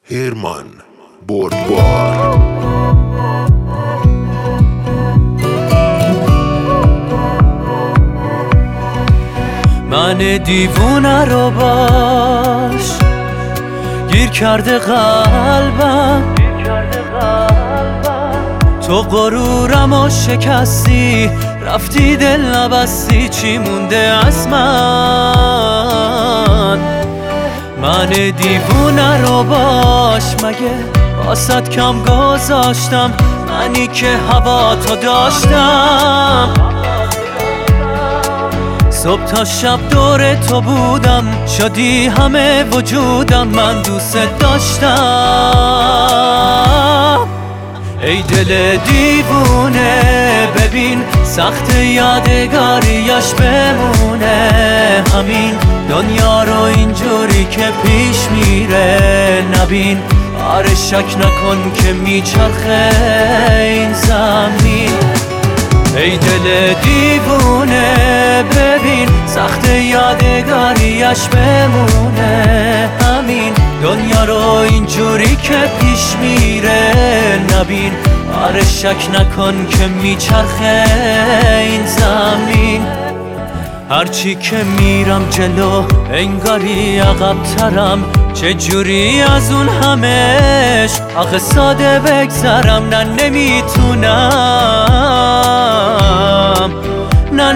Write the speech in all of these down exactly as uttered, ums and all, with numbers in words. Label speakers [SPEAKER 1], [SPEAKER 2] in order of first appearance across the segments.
[SPEAKER 1] هیرمان بردبار.
[SPEAKER 2] من دیوونه رو باش گیر کرده قلبم، تو غرورم و شکستی، رفتی دل نبستی، چی مونده از من؟ من دیوونه رو باش، مگه واسط کم گذاشتم؟ منی که هوا تو داشتم، صبح تا شب دور تو بودم، شدی همه وجودم، من دوست داشتم. ای دل دیوونه ببین سخت یادگاریش بمونه، همین دنیا رو اینجوری که پیش میره نبین، آره شک نکن که میچرخه این زمین. ای دل دیوونه ببین سخت یادگاریش بمونه، همین دنیا رو اینجوری که پیش میره نبین، آره شک نکن که میچرخه این زمین. هرچی که میرم جلو انگاری عقب‌ترم، چه جوری از اون همش آخه ساده بگذرم؟ نه نمیتونم، نه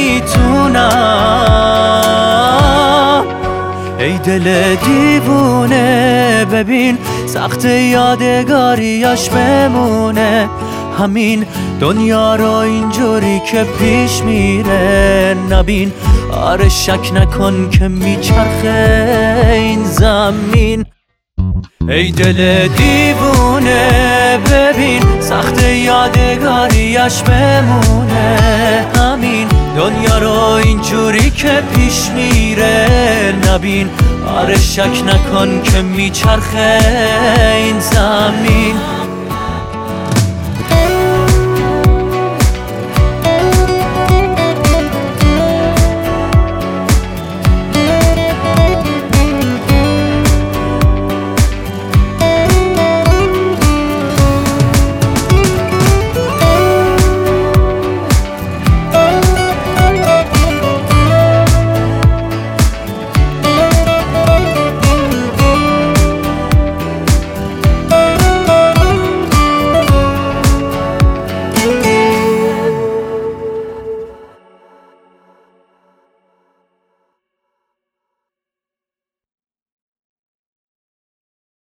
[SPEAKER 2] نمیتونم. ای دل دیوونه ببین سخت یادگاریش بمونه، همین دنیا رو اینجوری که پیش میره نبین، آره شک نکن که میچرخه این زمین. ای دل دیوونه ببین سخت یادگاریش بمونه، همین دنیا رو اینجوری که پیش میره نبین، آره شک نکن که میچرخه این زمین.